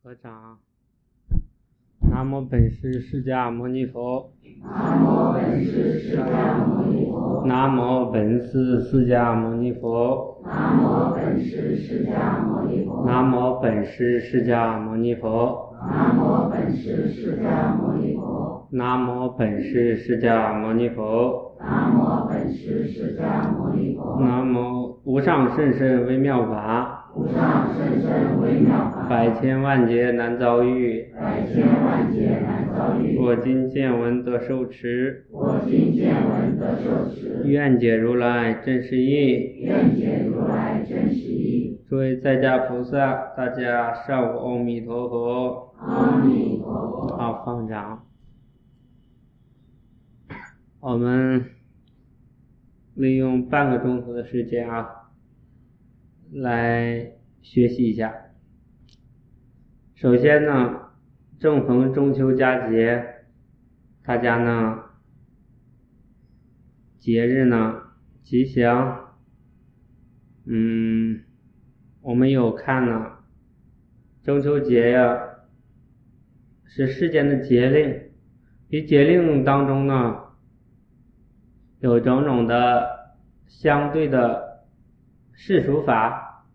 合掌。南无本师释迦牟尼佛。 南无本师释迦牟尼佛。 南无本师释迦牟尼佛。 南无本师释迦牟尼佛。 南无本师释迦牟尼佛。 南无本师释迦牟尼佛。 南无本师释迦牟尼佛。 南无本师释迦牟尼佛。 南无无上甚深微妙法。 无上甚深微妙法。 百千万劫难遭遇。 百千万劫难遭遇。 我今见闻得受持。 我今见闻得受持。 愿解如来真实义。 愿解如来真实义。 诸位在家菩萨，大家上午阿弥陀佛。 阿弥陀佛。 好，放掌。我们利用半个钟头的时间来学习一下。首先呢，正逢中秋佳节，大家呢节日呢吉祥。我们有看呢，中秋节是世间的节令，于节令当中呢有种种的相对的世俗法，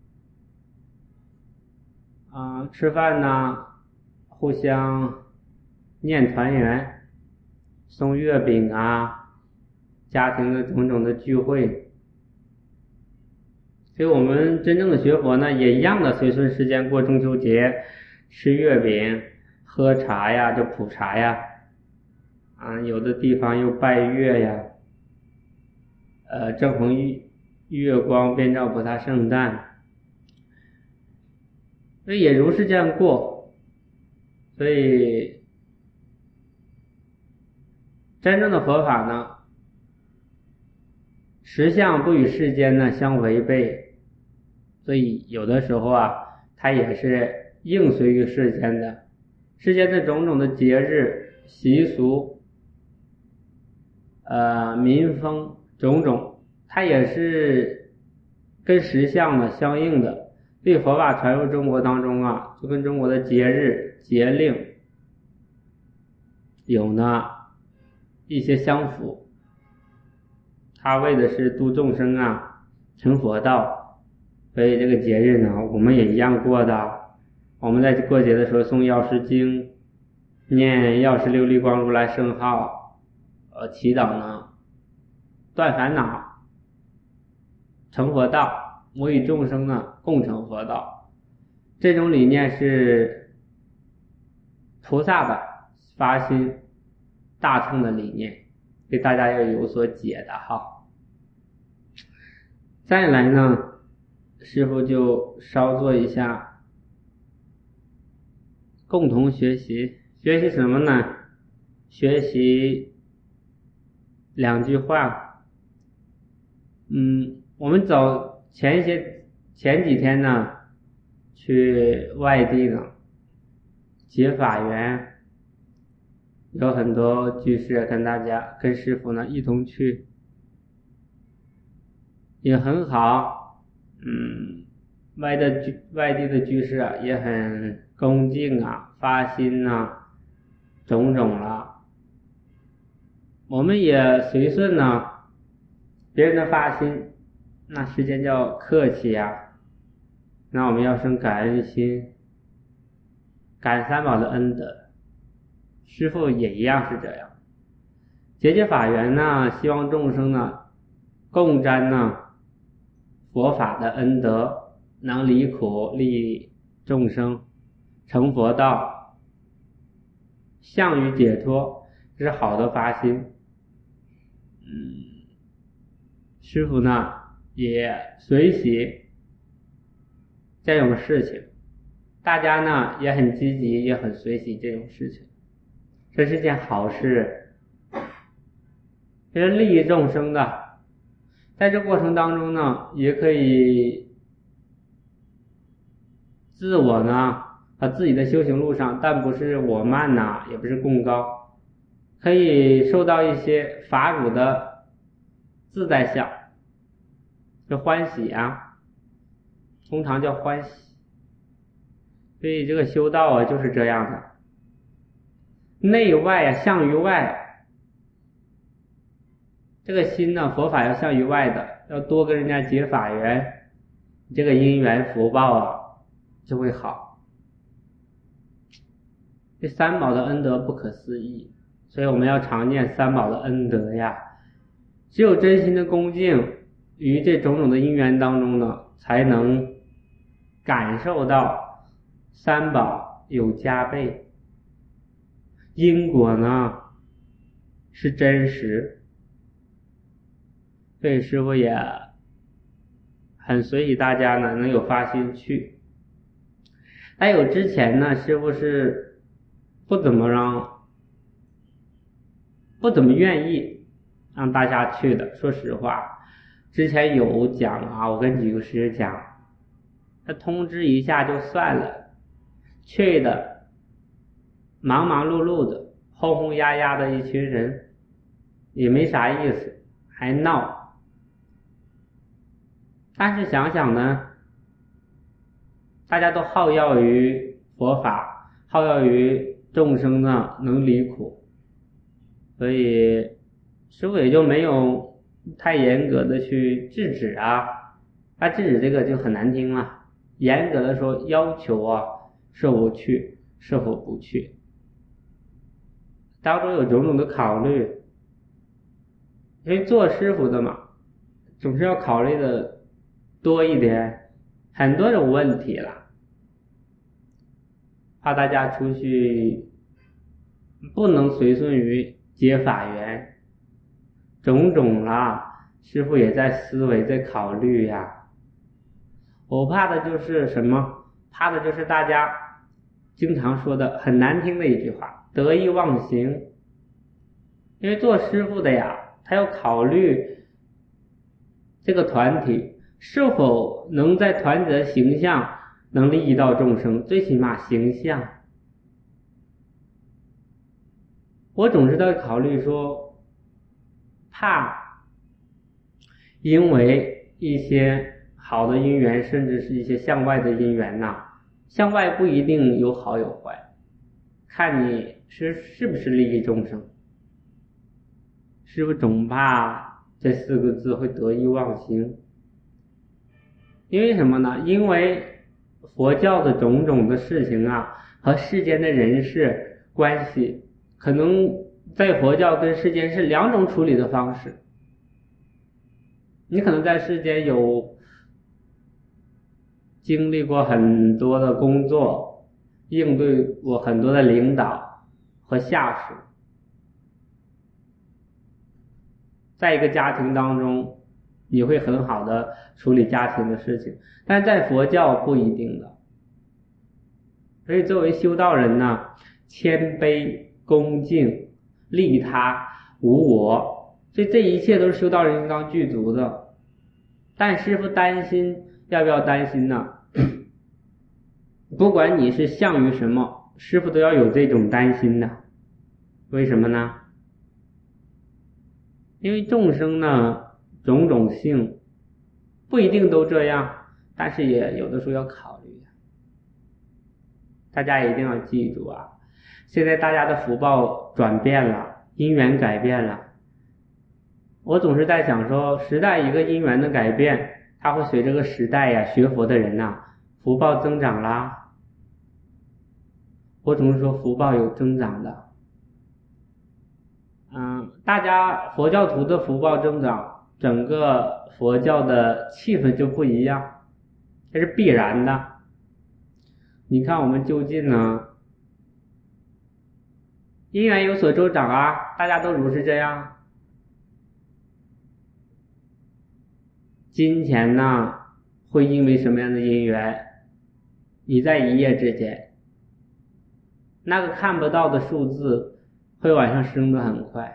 吃饭呢互相念团圆，送月饼家庭的种种的聚会。所以我们真正的学佛呢，也一样的随顺时间过中秋节，吃月饼，喝茶就普茶有的地方又拜月正逢月光遍照菩萨圣诞，所以也如是这样过。所以真正的佛法呢，实相不与世间呢相违背，所以有的时候它也是应随于世间的，世间的种种的节日习俗民风种种，它也是跟实相的相应的。所以佛法传入中国当中就跟中国的节日节令有呢一些相符，它为的是度众生成佛道。所以这个节日呢我们也一样过的。我们在过节的时候诵药师经，念药师琉璃光如来圣号，祈祷呢断烦恼成佛道，我与众生呢共成佛道。这种理念是菩萨的发心大乘的理念，给大家要有所解的再来呢，师父就稍做一下共同学习。学习什么呢？学习两句话。我们前几天呢去外地呢结法缘，有很多居士跟师父呢一同去，也很好。外地的居士也很恭敬发心种种了。我们也随顺别人的发心，那时间叫客气那我们要生感恩心，感三宝的恩德。师父也一样是这样，结法缘呢，希望众生呢共沾佛法的恩德，能离苦利众生，成佛道，向于解脱，这是好的发心。师父呢也随喜这种事情，大家呢也很积极，也很随喜这种事情，这是件好事，这是利益众生的。在这过程当中呢，也可以自我呢自己的修行路上，但不是我慢也不是共高，可以受到一些法乳的自在相，就欢喜通常叫欢喜。 所以这个修道啊就是这样的，内外啊向于外，这个心呢佛法要向于外的，要多跟人家结法缘，这个因缘福报啊就会好。这三宝的恩德不可思议，所以我们要常念三宝的恩德呀。只有真心的恭敬于这种种的因缘当中呢，才能感受到三宝有加倍，因果呢是真实。所以师父也很随喜大家呢能有发心去。还有之前呢，师父是不怎么愿意让大家去的。说实话，之前有讲啊，我跟几个师讲，他通知一下就算了，去的忙忙碌碌的，轰轰压压的一群人，也没啥意思，还闹。但是想想呢，大家都好要于佛法，好要于众生呢能离苦，所以师父也就没有太严格的去制止啊。他制止这个就很难听了，严格的说要求啊是否去是否不去，当中有种种的考虑。因为做师父的嘛，总是要考虑的多一点，很多种问题了，怕大家出去不能随顺于结法缘，种种啦，师父也在思维在考虑呀。我怕的就是什么？怕的就是大家经常说的很难听的一句话，得意忘形。因为做师父的呀，他要考虑这个团体是否能在团体的形象能利益到众生，最起码形象。我总是在考虑说，怕因为一些好的因缘，甚至是一些向外的因缘呐，向外不一定有好有坏，看你是不是利益众生。师父总怕这四个字会得意忘形。因为什么呢？因为佛教的种种的事情啊，和世间的人事关系，可能在佛教跟世间是两种处理的方式。你可能在世间有经历过很多的工作，应对过很多的领导和下属，在一个家庭当中你会很好的处理家庭的事情，但在佛教不一定的。所以作为修道人呢，谦卑恭敬利他无我，所以这一切都是修道人应当具足的。但师父担心，要不要担心呢？不管你是向于什么，师父都要有这种担心的。为什么呢？因为众生呢种种性不一定都这样，但是也有的时候要考虑。大家一定要记住啊，现在大家的福报转变了，因缘改变了。我总是在想说，时代一个因缘的改变，它会随这个时代呀，学佛的人呐，福报增长啦。我总是说福报有增长的。大家佛教徒的福报增长，整个佛教的气氛就不一样，这是必然的。你看我们就近呢，因缘有所增长啊，大家都如是这样。金钱呢，会因为什么样的因缘，你在一夜之间，那个看不到的数字会往上升得很快。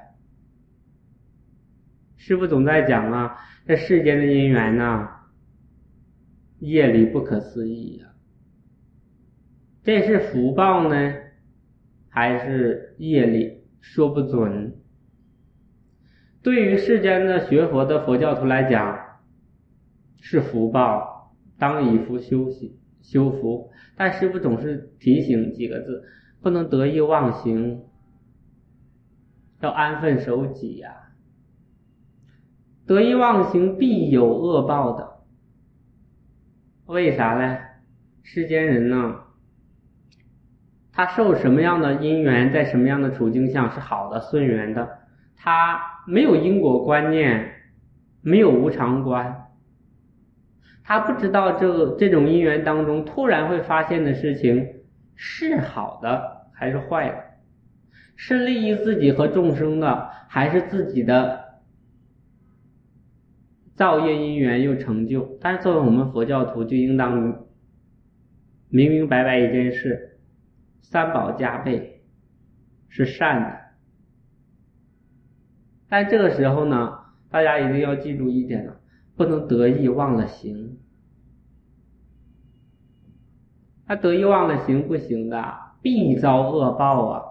师父总在讲啊，这世间的因缘呢，业力不可思议啊。这是福报呢，还是业力，说不准。对于世间的学佛的佛教徒来讲，是福报，当以福修习， 修福，但师父总是提醒几个字，不能得意忘形，要安分守己呀。得意忘形必有恶报的。为啥呢？世间人呢，他受什么样的因缘，在什么样的处境下是好的顺缘的，他没有因果观念，没有无常观，他不知道这种因缘当中突然会发现的事情是好的还是坏的，是利益自己和众生的，还是自己的造业因缘又成就。但是作为我们佛教徒就应当明明白白一件事，三宝加倍是善的。但这个时候呢，大家一定要记住一点了，不能得意忘了形。他得意忘了形不行的，必遭恶报啊。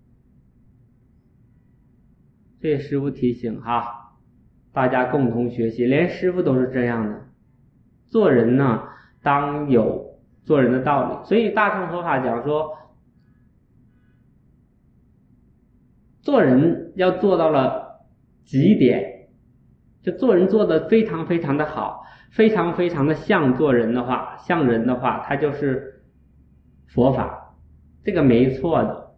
这师父提醒哈，大家共同学习，连师父都是这样的。做人呢，当有做人的道理。所以大乘佛法讲说，做人要做到了极点，就做人做得非常非常的好，非常非常的像做人的话，像人的话，它就是佛法，这个没错的。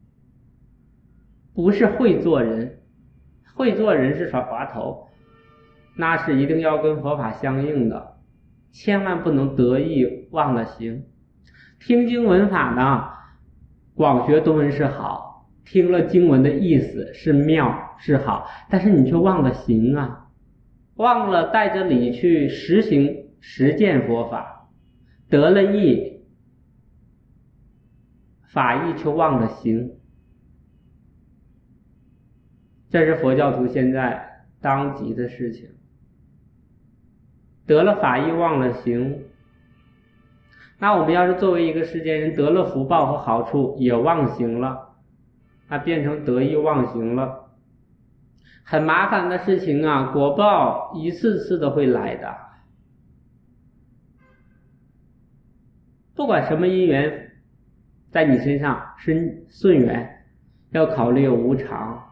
不是会做人，会做人是耍滑头，那是一定要跟佛法相应的，千万不能得意忘了形。听经闻法呢，广学多闻是好，听了经文的意思是妙是好，但是你却忘了行啊，忘了带着理去实行实践佛法，得了意，法意却忘了行。这是佛教徒现在当急的事情，得了法意忘了行。那我们要是作为一个世间人，得了福报和好处也忘行了，那变成得意忘行了，很麻烦的事情啊，果报一次次的会来的。不管什么因缘在你身上是顺缘，要考虑无常，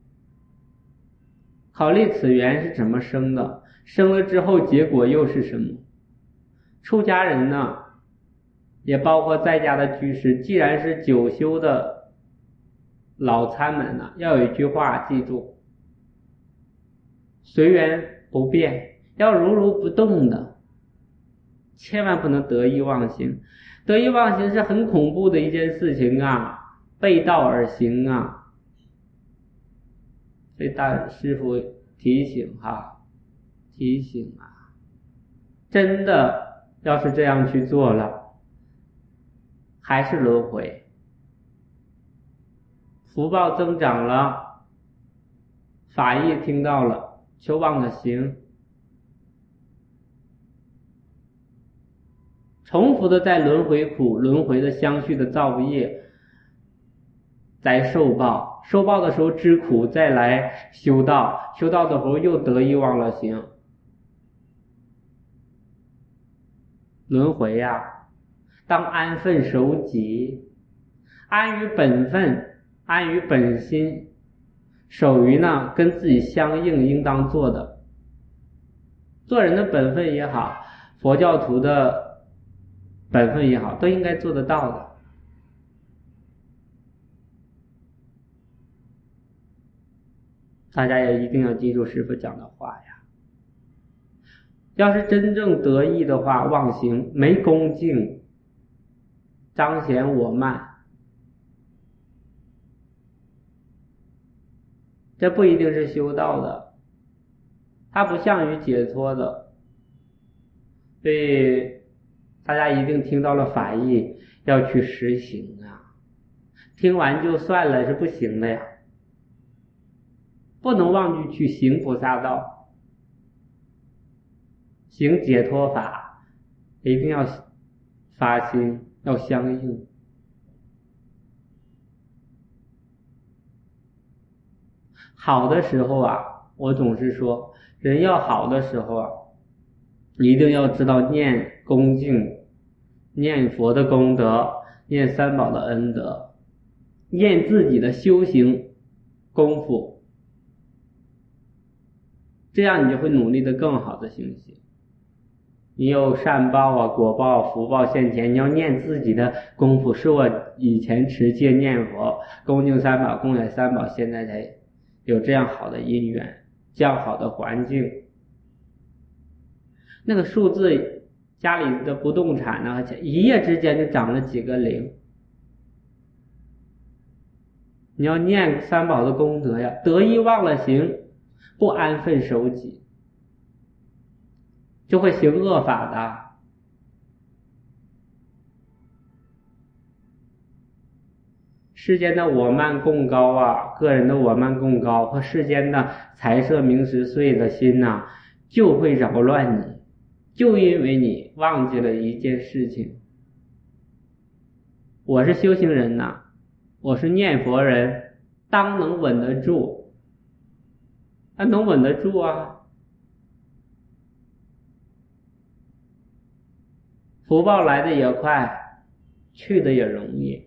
考虑此缘是怎么生的，生了之后结果又是什么。出家人呢，也包括在家的居士，既然是久修的老参们呢，要有一句话记住，随缘不变，要如如不动的，千万不能得意忘形。得意忘形是很恐怖的一件事情啊，背道而行啊。所以大师父提醒哈，提醒啊，真的要是这样去做了，还是轮回，福报增长了，法义听到了，却忘了行，重复的在轮回苦，轮回的相续的造业，在受报，受报的时候知苦，再来修道，修道的时候又得意忘了行，轮回呀。当安分守己，安于本分，安于本心，守于呢跟自己相应应当做的。做人的本分也好，佛教徒的本分也好，都应该做得到的。大家也一定要记住师父讲的话呀。要是真正得意的话，忘形，没恭敬，彰显我慢，这不一定是修道的，它不像于解脱的。所以大家一定听到了法义，要去实行啊，听完就算了是不行的呀，不能忘记去行菩萨道，行解脱法，一定要发心，要相应。好的时候啊，我总是说，人要好的时候啊，一定要知道念恭敬， 念佛的功德，念三宝的恩德，念自己的修行功夫，这样你就会努力的更好的修行。你有善报啊、果报、福报现前，你要念自己的功夫，是我以前持戒念佛、恭敬三宝、供养三宝，现在才有这样好的因缘，这样好的环境。那个数字，家里的不动产呢，一夜之间就涨了几个零。你要念三宝的功德呀，得意忘了行，不安分守己，就会行恶法的。世间的我慢共高啊，个人的我慢共高和世间的财色名食睡的心呐，就会扰乱你，就因为你忘记了一件事情。我是修行人呐，我是念佛人，当能稳得住，能稳得住啊。福报来的也快，去的也容易。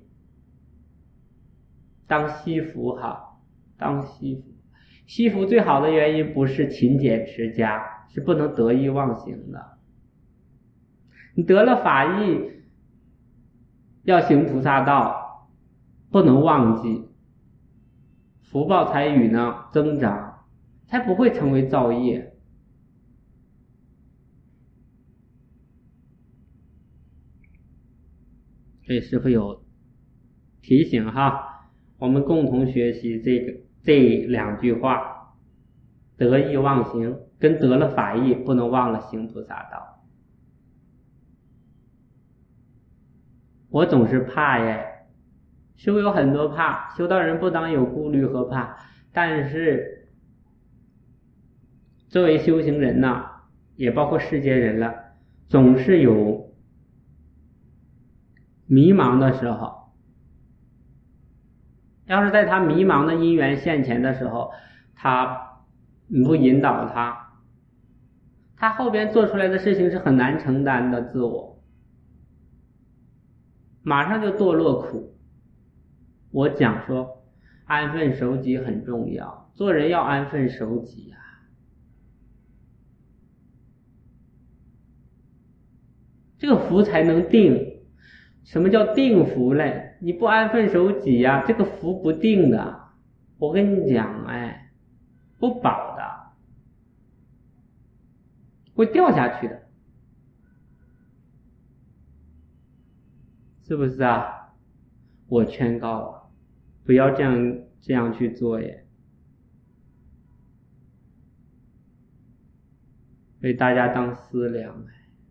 当惜福好，当惜福。惜福最好的原因不是勤俭持家，是不能得意忘形的。你得了法益，要行菩萨道，不能忘记，福报才与呢增长，才不会成为造业。所以师父有提醒哈，我们共同学习这两句话，得意忘形跟得了法益不能忘了行菩萨道。我总是怕耶，修有很多怕，修道人不当有顾虑和怕，但是作为修行人呐，也包括世间人了，总是有迷茫的时候。要是在他迷茫的因缘现前的时候，你不引导他后边做出来的事情是很难承担的，自我马上就堕落苦。我讲说安分守己很重要，做人要安分守己啊。这个福才能定。什么叫定福嘞？你不安分守己呀，这个福不定的。我跟你讲，不保的，会掉下去的，是不是啊？我劝告啊，不要这样去做耶。所以大家当思量。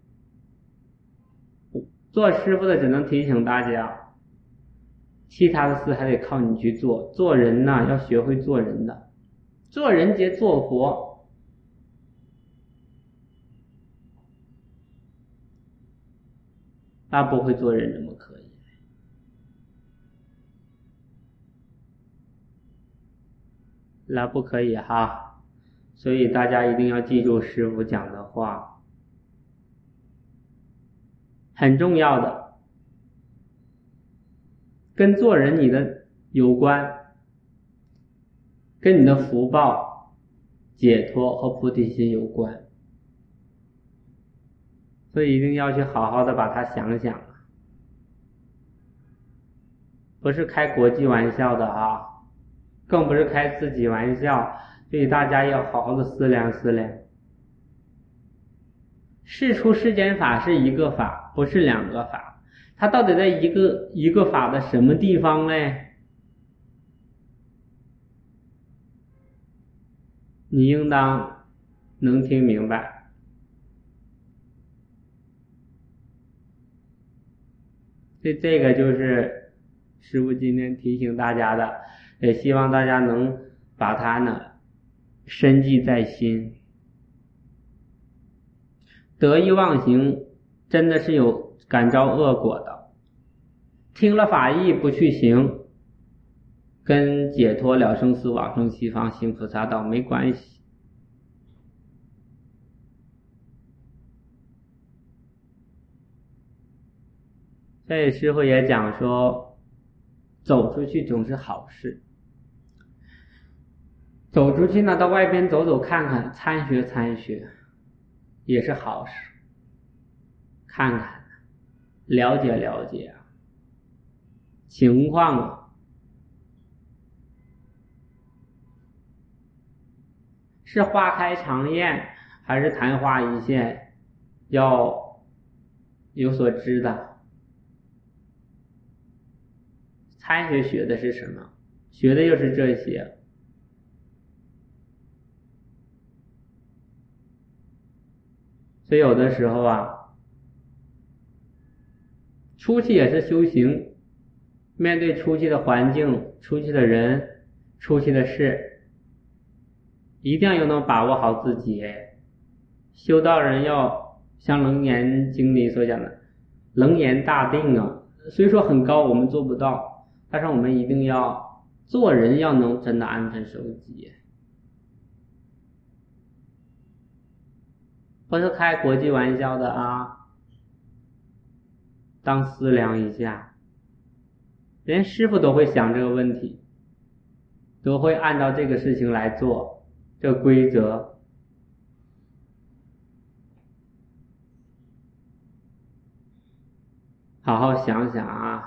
做师父的只能提醒大家，其他的事还得靠你去做。做人呐，要学会做人的，做人皆做佛。那不会做人怎么可以？那不可以哈。所以大家一定要记住师父讲的话，很重要的，跟做人你的有关，跟你的福报、解脱和菩提心有关。所以一定要去好好的把它想想，不是开国际玩笑的啊，更不是开自己玩笑。所以大家要好好的思量思量。事出世间法是一个法，不是两个法。它到底在一个法的什么地方呢？你应当能听明白。所以这个就是师父今天提醒大家的，也希望大家能把它呢深记在心。得意忘形真的是有感召恶果的，听了法义不去行，跟解脱了生死往生西方行菩萨道没关系。 所以师父也讲说，走出去总是好事。走出去呢，到外边走走看看，参学参学，也是好事。看看，了解了解情况是花开长艳还是昙花一现，要有所知的。参学学的是什么？学的又是这些。所以有的时候出去也是修行，面对出去的环境、出去的人、出去的事，一定要能把握好自己。修道人要像《楞严经》里所讲的楞严大定虽说很高，我们做不到，但是我们一定要做人要能真的安分守己。不是开国际玩笑的当思量一下，连师父都会想这个问题，都会按照这个事情来做，这个规则。好好想想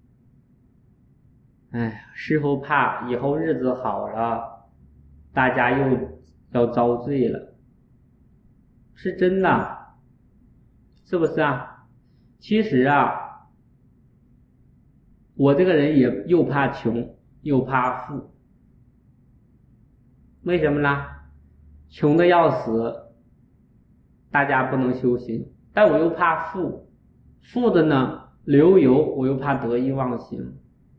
师父怕以后日子好了，大家又要遭罪了，是真的，是不是其实我这个人也又怕穷又怕富。为什么呢？穷的要死，大家不能修行，但我又怕富，富的呢流油，我又怕得意忘形。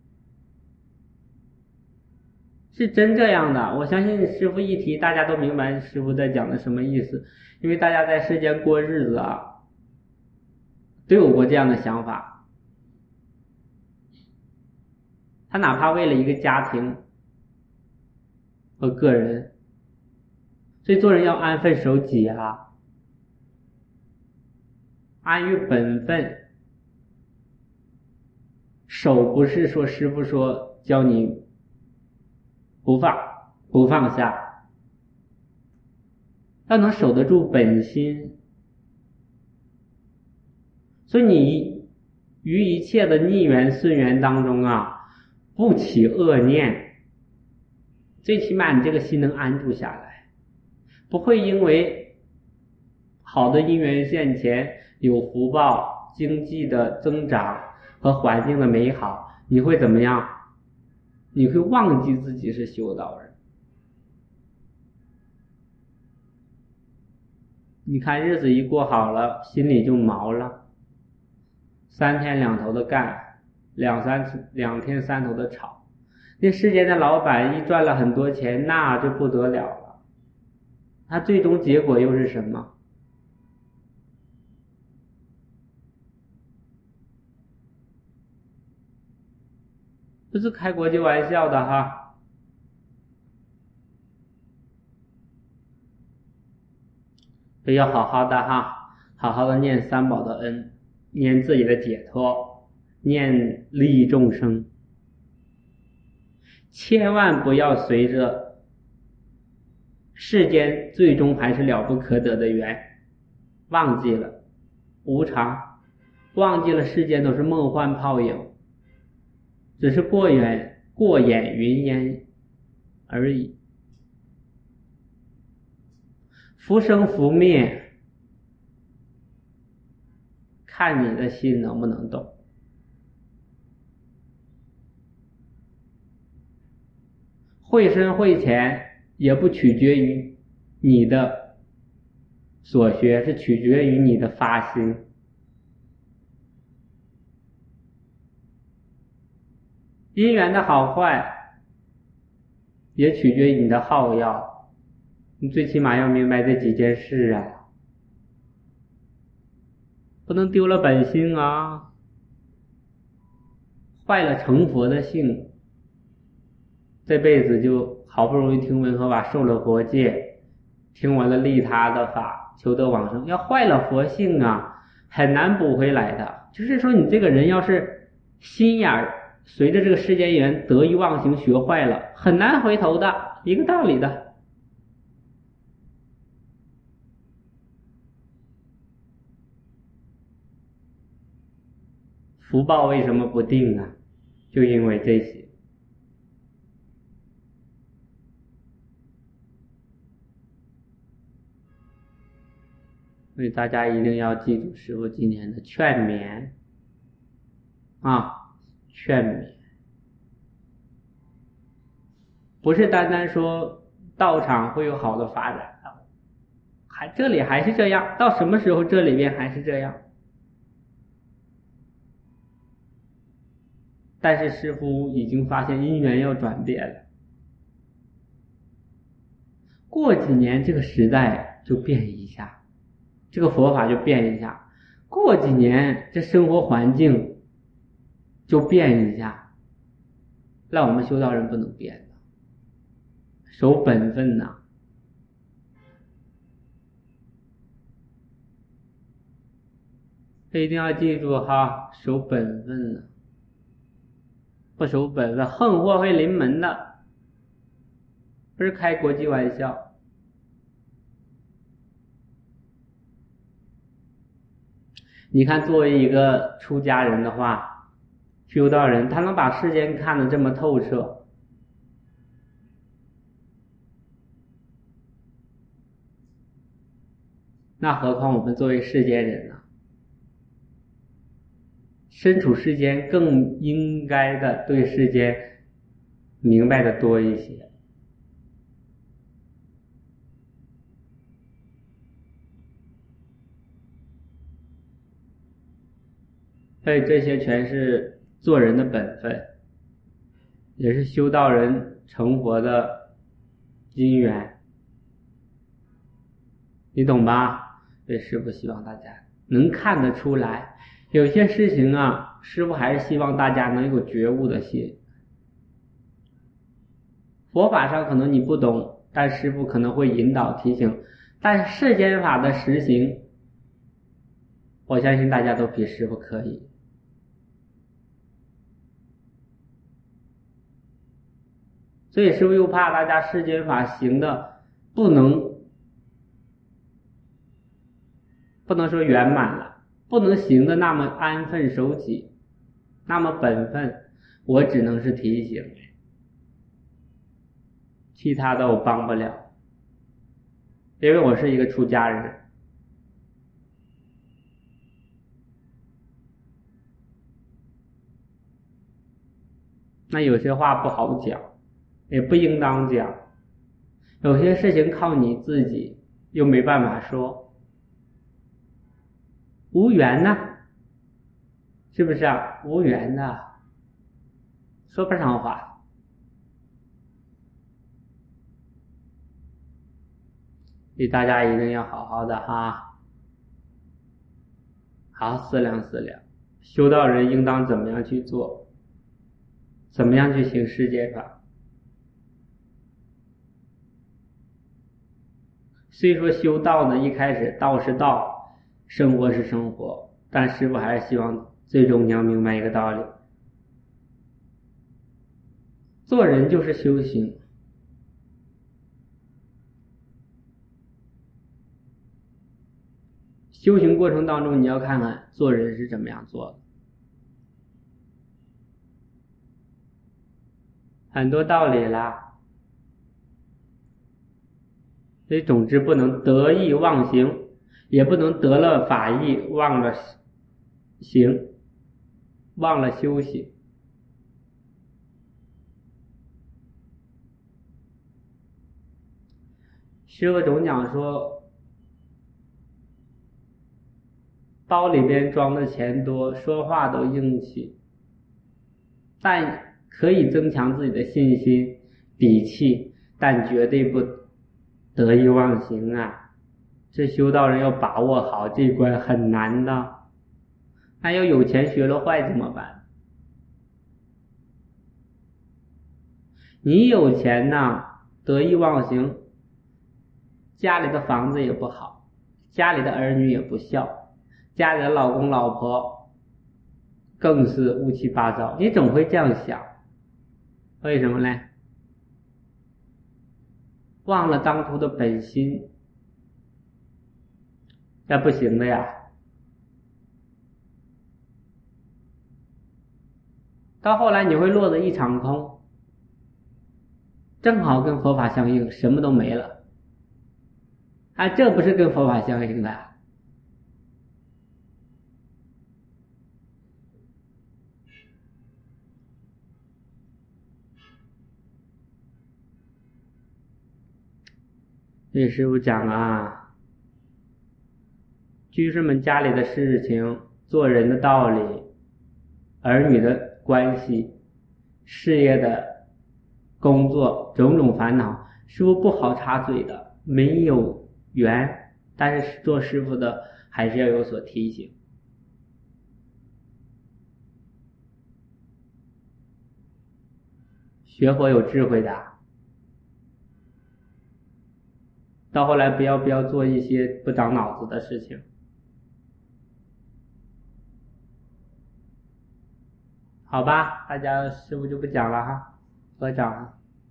是真这样的，我相信师父一提，大家都明白师父在讲的什么意思。因为大家在世间过日子都有过这样的想法，他哪怕为了一个家庭和个人，所以做人要安分守己安于本分。守不是说师父说教你不放下，要能守得住本心。所以你于一切的逆缘顺缘当中不起恶念，最起码你这个心能安住下来，不会因为好的因缘现前，有福报、经济的增长和环境的美好，你会怎么样？你会忘记自己是修道人。你看日子一过好了，心里就毛了，三天两头的干，两天三头的吵。那世间的老板一赚了很多钱，那就不得了了，他最终结果又是什么？不是开国际玩笑的所以要好好的好好的念三宝的恩，念自己的解脱，念利益众生，千万不要随着世间最终还是了不可得的缘，忘记了无常，忘记了世间都是梦幻泡影，只是过眼云烟而已。福生福灭，看你的心能不能动。会深会浅也不取决于你的所学，是取决于你的发心。因缘的好坏也取决于你的好药，你最起码要明白这几件事不能丢了本心坏了成佛的性，这辈子就好不容易听闻合法，受了佛戒，听完了利他的法，求得往生，要坏了佛性很难补回来的， 就是说你这个人要是心眼儿随着这个世间缘得意忘形学坏了，很难回头的，一个道理的。福报为什么不定啊？就因为这些。所以大家一定要记住师父今年的劝勉啊，劝勉，不是单单说道场会有好的发展，这里还是这样，到什么时候这里边还是这样。但是师父已经发现因缘要转变了，过几年这个时代就变一下，这个佛法就变一下，过几年这生活环境就变一下，那我们修道人不能变的，守本分呐。这一定要记住哈，守本分呐，不守本分，横祸会临门的，不是开国际玩笑。你看，作为一个出家人的话，修道人，他能把世间看得这么透彻，那何况我们作为世间人呢？身处世间更应该的对世间明白的多一些。所以这些全是做人的本分，也是修道人成佛的因缘，你懂吧？所以师父希望大家能看得出来，有些事情啊，师父还是希望大家能有觉悟的心。佛法上可能你不懂，但师父可能会引导提醒，但世间法的实行，我相信大家都比师父可以。所以师父又怕大家世间法行的不能说圆满了，不能行的那么安分守己，那么本分，我只能是提醒，其他的我帮不了，因为我是一个出家人。那有些话不好讲，也不应当讲，有些事情靠你自己又没办法说，无缘呐，是不是啊？无缘的，说不上话。所以大家一定要好好的哈，好好思量思量，修道人应当怎么样去做，怎么样去行世间法。虽说修道呢，一开始道是道，生活是生活，但师父还是希望最终你要明白一个道理，做人就是修行。修行过程当中，你要看看做人是怎么样做的。很多道理啦，所以总之不能得意忘形，也不能得了法意忘了行，忘了修行。师父总讲说，包里边装的钱多，说话都硬气，但可以增强自己的信心底气，但绝对不得意忘形啊！这修道人要把握好这一关，很难的。那要有钱学了坏怎么办？你有钱呐，得意忘形，家里的房子也不好，家里的儿女也不孝，家里的老公老婆更是乌七八糟。你总会这样想，为什么呢？忘了当初的本心，那不行的呀。到后来你会落得一场空，正好跟佛法相应，什么都没了。啊，这不是跟佛法相应的。所以师父讲啊，居士们家里的事情、做人的道理、儿女的关系、事业的工作，种种烦恼，师父不好插嘴的，没有缘，但是做师父的还是要有所提醒。学佛有智慧的，到后来不要做一些不长脑子的事情。好吧，大家师父就不讲了哈，合掌。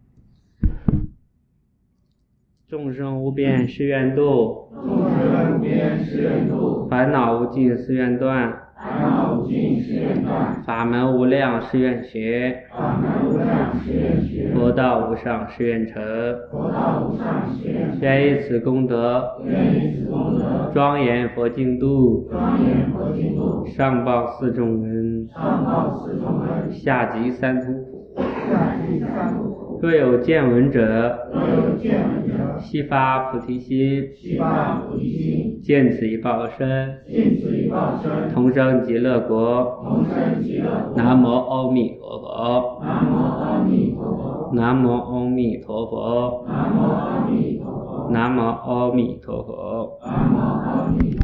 众生无边誓愿度， 众生无边誓愿度， 烦恼无尽誓愿断， 烦恼无尽誓愿断， 法门无量誓愿学， 法门无量誓愿学， 佛道无上誓愿成， 佛道无上誓愿成。 愿以此功德， 愿以此功德， 庄严佛净土， 庄严佛净土， 上报四重恩， 上报四重恩， 下济三途苦。 下济三途苦。 若有见闻者， 若有见闻者， 悉发菩提心， 悉发菩提心， 见此一报身， 尽此一报身， 同生极乐国。 同生极乐国。 南无阿弥陀佛。 南无阿弥陀佛。 南无阿弥陀佛。 南无阿弥陀佛。 南无阿弥陀佛。 南无阿弥陀佛。